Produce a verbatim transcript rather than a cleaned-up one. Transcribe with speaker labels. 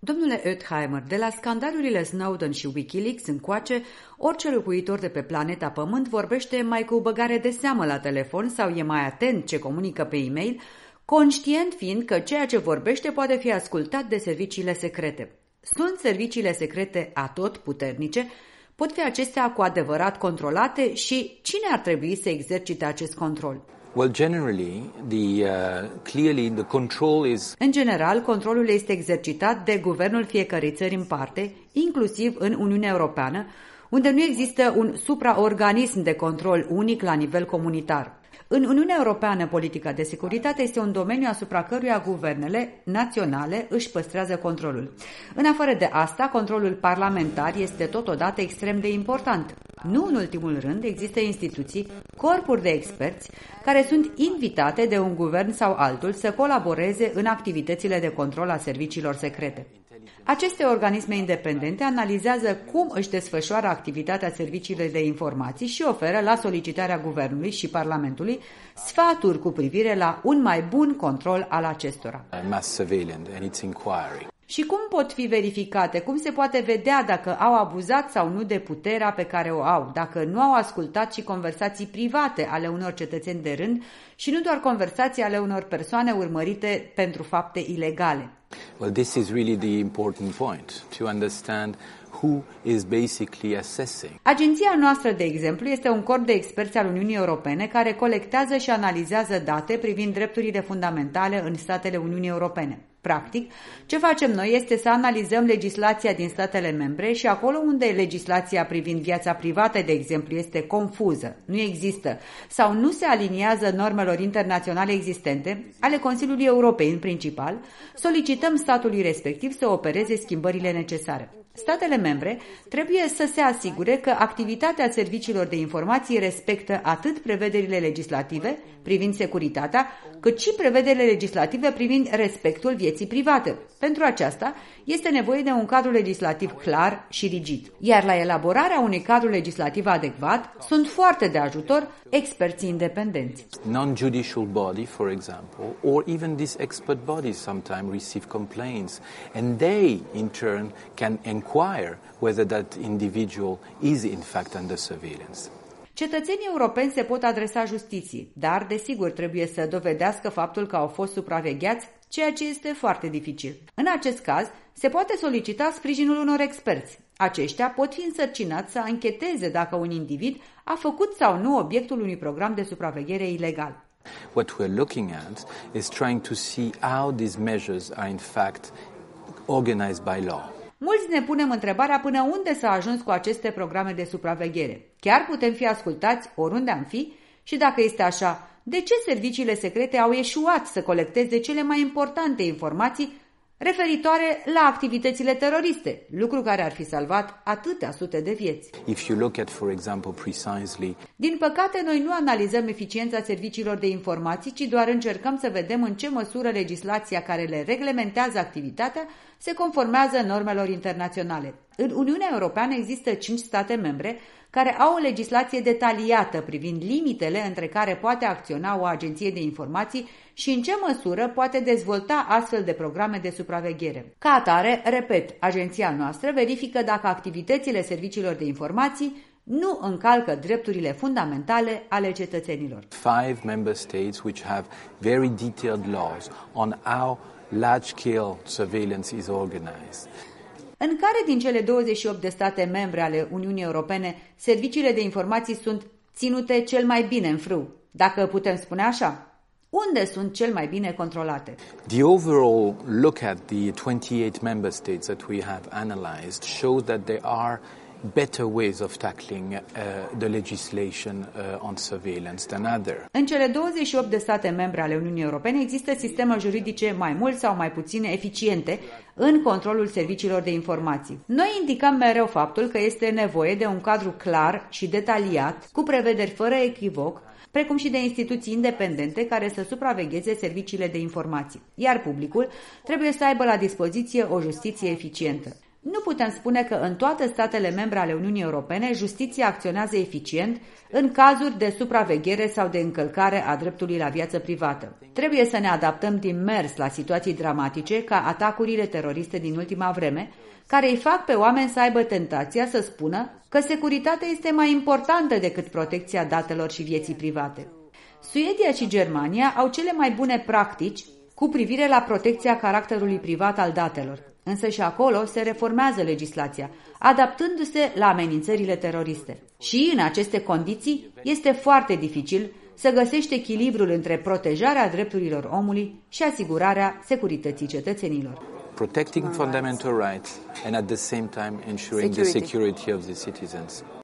Speaker 1: Domnule Oetheimer, de la scandalurile Snowden și Wikileaks încoace, orice locuitor de pe planeta Pământ vorbește mai cu băgare de seamă la telefon sau e mai atent ce comunică pe e-mail, conștient fiind că ceea ce vorbește poate fi ascultat de serviciile secrete. Sunt serviciile secrete atotputernice? Pot fi acestea cu adevărat controlate și cine ar trebui să exercite acest control?
Speaker 2: Well, generally, the, uh, clearly the control is...
Speaker 1: În general, controlul este exercitat de guvernul fiecărei țări în parte, inclusiv în Uniunea Europeană, unde nu există un supraorganism de control unic la nivel comunitar. În Uniunea Europeană, politica de securitate este un domeniu asupra căruia guvernele naționale își păstrează controlul. În afară de asta, controlul parlamentar este totodată extrem de important. Nu în ultimul rând, există instituții, corpuri de experți, care sunt invitate de un guvern sau altul să colaboreze în activitățile de control a serviciilor secrete. Aceste organisme independente analizează cum își desfășoară activitatea serviciilor de informații și oferă, la solicitarea guvernului și Parlamentului, sfaturi cu privire la un mai bun control al acestora.
Speaker 2: Mass surveillance and its inquiry.
Speaker 1: Și cum pot fi verificate? Cum se poate vedea dacă au abuzat sau nu de puterea pe care o au, dacă nu au ascultat și conversații private ale unor cetățeni de rând și nu doar conversații ale unor persoane urmărite pentru fapte ilegale?
Speaker 2: Well, this is really the important point, to understand who is basically assessing.
Speaker 1: Agenția noastră, de exemplu, este un corp de experți al Uniunii Europene care colectează și analizează date privind drepturile fundamentale în statele Uniunii Europene. Practic, ce facem noi este să analizăm legislația din statele membre și acolo unde legislația privind viața privată, de exemplu, este confuză, nu există sau nu se aliniază normelor internaționale existente, ale Consiliului Europei în principal, solicităm statului respectiv să opereze schimbările necesare. Statele membre trebuie să se asigure că activitatea serviciilor de informații respectă atât prevederile legislative privind securitatea, cât și prevederile legislative privind respectul vieții private. Pentru aceasta este nevoie de un cadru legislativ clar și rigid. Iar la elaborarea unui cadru legislativ adecvat sunt foarte de ajutor experții independenți.
Speaker 2: Non-judicial body, for example, or even these expert bodies sometimes receive complaints and they in turn can inquire whether that individual is in fact under surveillance.
Speaker 1: Cetățenii europeni se pot adresa justiției, dar, desigur, trebuie să dovedească faptul că au fost supravegheați, ceea ce este foarte dificil. În acest caz, se poate solicita sprijinul unor experți. Aceștia pot fi însărcinați să ancheteze dacă un individ a făcut sau nu obiectul unui program de supraveghere ilegal.
Speaker 2: What we're looking at is trying to see how these measures are in fact organized by law.
Speaker 1: Mulți ne punem întrebarea până unde s-a ajuns cu aceste programe de supraveghere. Chiar putem fi ascultați oriunde am fi? Și dacă este așa, de ce serviciile secrete au eșuat să colecteze cele mai importante informații referitoare la activitățile teroriste, lucru care ar fi salvat atâtea sute de vieți?
Speaker 2: If you look at, for example, precisely...
Speaker 1: Din păcate, noi nu analizăm eficiența serviciilor de informații, ci doar încercăm să vedem în ce măsură legislația care le reglementează activitatea se conformează normelor internaționale. În Uniunea Europeană există cinci state membre care au o legislație detaliată privind limitele între care poate acționa o agenție de informații și în ce măsură poate dezvolta astfel de programe de supraveghere. Ca atare, repet, agenția noastră verifică dacă activitățile serviciilor de informații nu încalcă drepturile fundamentale ale cetățenilor.
Speaker 2: Five member states which have very detailed laws on how large-scale surveillance is organized.
Speaker 1: În care din cele douăzeci și opt de state membre ale Uniunii Europene serviciile de informații sunt ținute cel mai bine în frâu, dacă putem spune așa? Unde sunt cel mai bine controlate?
Speaker 2: The overall look at the twenty-eight member states that we have analyzed shows that there are better ways of tackling uh, the legislation uh, on surveillance than other.
Speaker 1: În cele douăzeci și opt de state membre ale Uniunii Europene există sisteme juridice mai mult sau mai puțin eficiente în controlul serviciilor de informații. Noi indicăm mereu faptul că este nevoie de un cadru clar și detaliat, cu prevederi fără echivoc, precum și de instituții independente care să supravegheze serviciile de informații, iar publicul trebuie să aibă la dispoziție o justiție eficientă. Nu putem spune că în toate statele membre ale Uniunii Europene justiția acționează eficient în cazuri de supraveghere sau de încălcare a dreptului la viață privată. Trebuie să ne adaptăm din mers la situații dramatice ca atacurile teroriste din ultima vreme, care îi fac pe oameni să aibă tentația să spună că securitatea este mai importantă decât protecția datelor și vieții private. Suedia și Germania au cele mai bune practici cu privire la protecția caracterului privat al datelor, însă și acolo se reformează legislația, adaptându-se la amenințările teroriste. Și în aceste condiții este foarte dificil să găsești echilibrul între protejarea drepturilor omului și asigurarea securității cetățenilor.
Speaker 2: Protecting fundamental rights and at the same time ensuring the security of the citizens.